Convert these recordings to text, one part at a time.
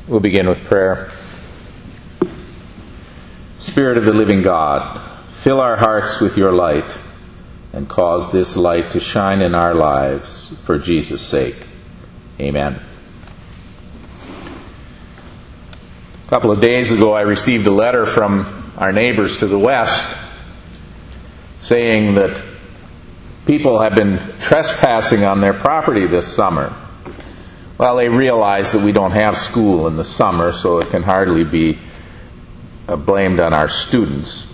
We'll begin with prayer. Spirit of the living God, fill our hearts with your light and cause this light to shine in our lives for Jesus' sake. Amen. A couple of days ago, I received a letter from our neighbors to the west saying that people have been trespassing on their property this summer. Well, they realize that we don't have school in the summer, so it can hardly be blamed on our students.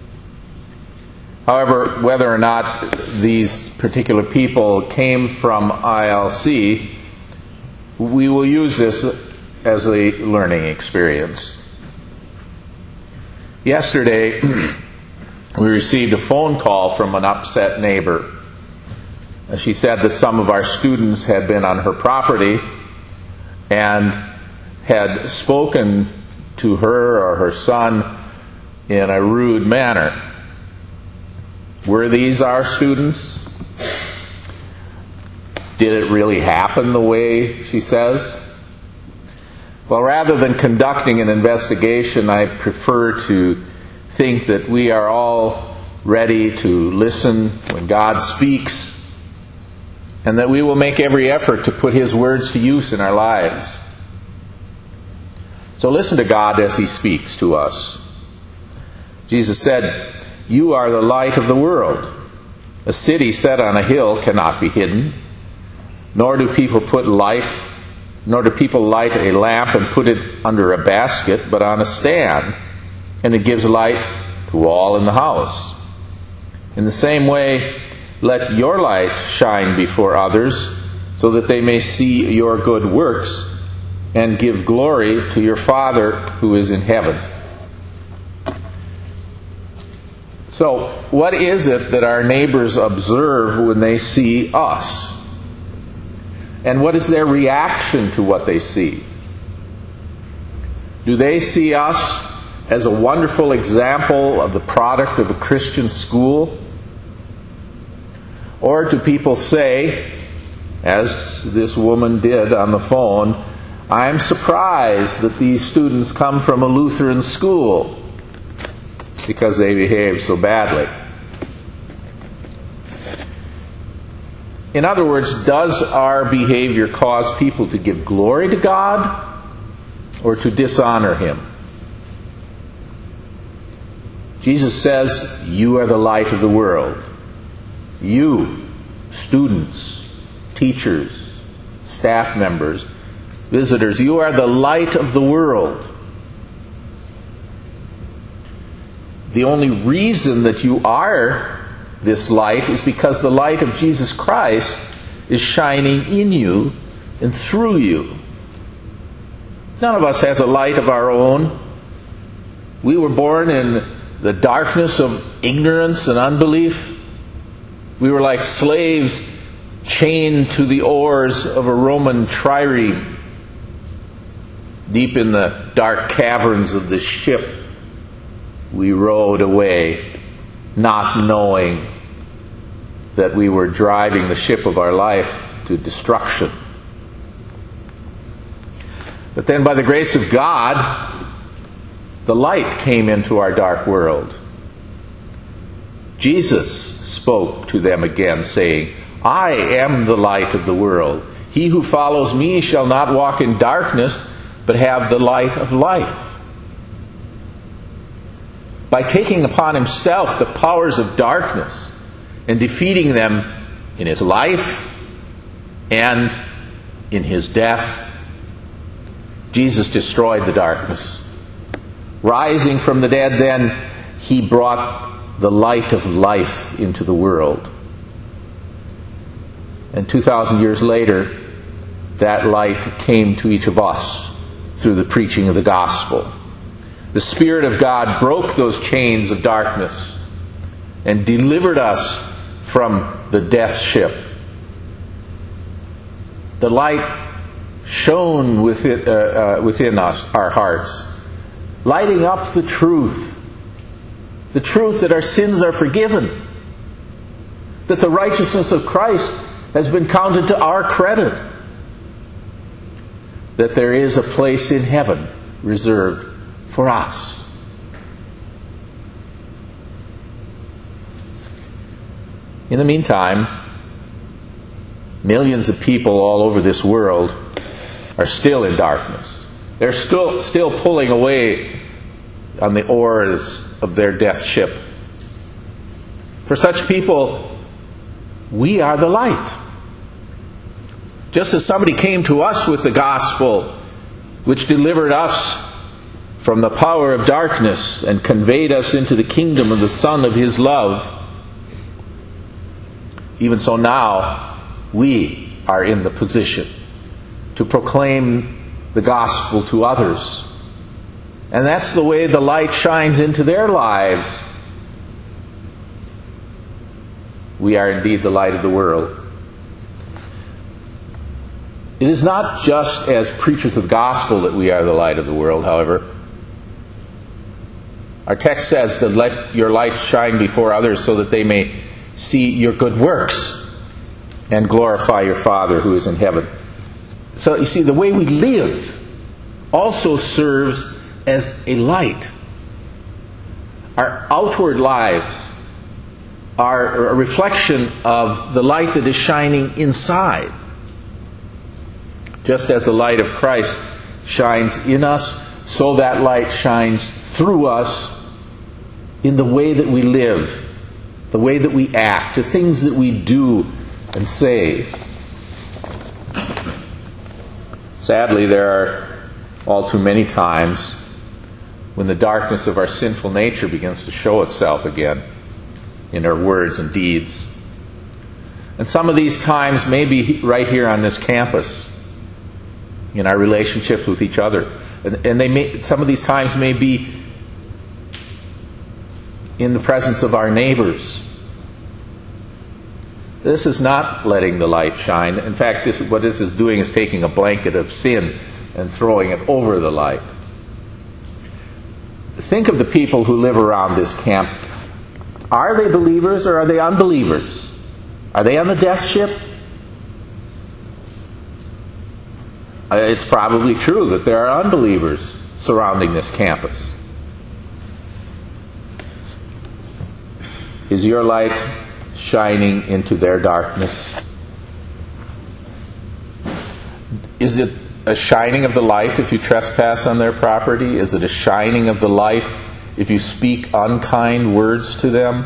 However, whether or not these particular people came from ILC, we will use this as a learning experience. Yesterday, we received a phone call from an upset neighbor. She said that some of our students had been on her property and had spoken to her or her son in a rude manner. Were these our students? Did it really happen the way she says? Well, rather than conducting an investigation, I prefer to think that we are all ready to listen when God speaks, and that we will make every effort to put His words to use in our lives. So listen to God as He speaks to us. Jesus said, "You are the light of the world. A city set on a hill cannot be hidden, nor do people light a lamp and put it under a basket, but on a stand, and it gives light to all in the house. In the same way, let your light shine before others, so that they may see your good works and give glory to your Father who is in heaven." So, what is it that our neighbors observe when they see us? And what is their reaction to what they see? Do they see us as a wonderful example of the product of a Christian school? Or do people say, as this woman did on the phone, "I'm surprised that these students come from a Lutheran school because they behave so badly"? In other words, does our behavior cause people to give glory to God or to dishonor Him? Jesus says, "You are the light of the world." You, students, teachers, staff members, visitors, you are the light of the world. The only reason that you are this light is because the light of Jesus Christ is shining in you and through you. None of us has a light of our own. We were born in the darkness of ignorance and unbelief. We were like slaves chained to the oars of a Roman trireme. Deep in the dark caverns of the ship, we rowed away, not knowing that we were driving the ship of our life to destruction. But then by the grace of God, the light came into our dark world. Jesus spoke to them again, saying, "I am the light of the world. He who follows me shall not walk in darkness, but have the light of life." By taking upon Himself the powers of darkness and defeating them in His life and in His death, Jesus destroyed the darkness. Rising from the dead, then, He brought the light of life into the world. And 2,000 years later, that light came to each of us through the preaching of the gospel. The Spirit of God broke those chains of darkness and delivered us from the death ship. The light shone within us, our hearts, lighting up the truth that our sins are forgiven, that the righteousness of Christ has been counted to our credit, that there is a place in heaven reserved for us. In the meantime, millions of people all over this world are still in darkness. They're still pulling away on the oars of their death ship. For such people, we are the light. Just as somebody came to us with the gospel, which delivered us from the power of darkness and conveyed us into the kingdom of the Son of His love, even so now, we are in the position to proclaim the gospel to others. And that's the way the light shines into their lives. We are indeed the light of the world. It is not just as preachers of the gospel that we are the light of the world, however. Our text says that let your light shine before others so that they may see your good works and glorify your Father who is in heaven. So you see, the way we live also serves as a light. Our outward lives are a reflection of the light that is shining inside. Just as the light of Christ shines in us, so that light shines through us in the way that we live, the way that we act, the things that we do and say. Sadly, there are all too many times when the darkness of our sinful nature begins to show itself again in our words and deeds. And some of these times may be right here on this campus, in our relationships with each other. And some of these times may be in the presence of our neighbors. This is not letting the light shine. In fact, what this is doing is taking a blanket of sin and throwing it over the light. Think of the people who live around this camp. Are they believers or are they unbelievers? Are they on the death ship? It's probably true that there are unbelievers surrounding this campus. Is your light shining into their darkness? Is it a shining of the light if you trespass on their property? Is it a shining of the light if you speak unkind words to them?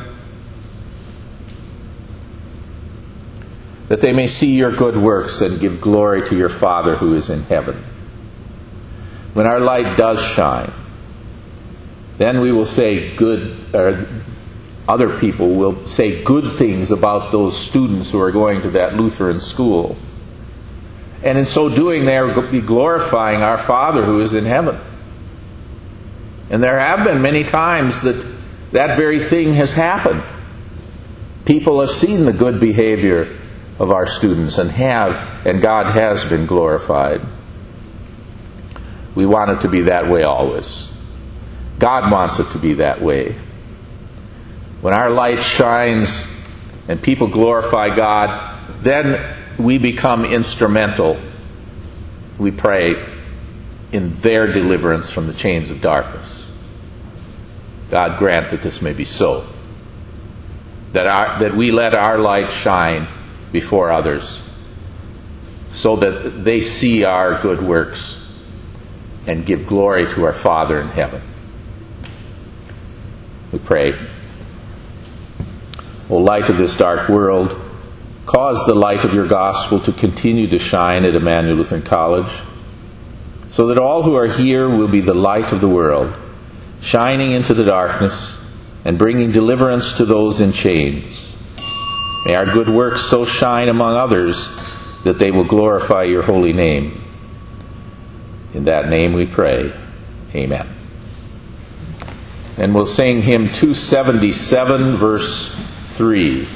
That they may see your good works and give glory to your Father who is in heaven. When our light does shine, then we will say other people will say good things about those students who are going to that Lutheran school. And in so doing, they will be glorifying our Father who is in heaven. And there have been many times that very thing has happened. People have seen the good behavior of our students and God has been glorified. We want it to be that way always. God wants it to be that way. When our light shines and people glorify God, then we become instrumental, we pray, in their deliverance from the chains of darkness. God grant that this may be so. That we let our light shine before others so that they see our good works and give glory to our Father in heaven. We pray. O light of this dark world, cause the light of your gospel to continue to shine at Emmanuel Lutheran College, so that all who are here will be the light of the world, shining into the darkness and bringing deliverance to those in chains. May our good works so shine among others that they will glorify your holy name. In that name we pray. Amen. And we'll sing hymn 277, verse 3.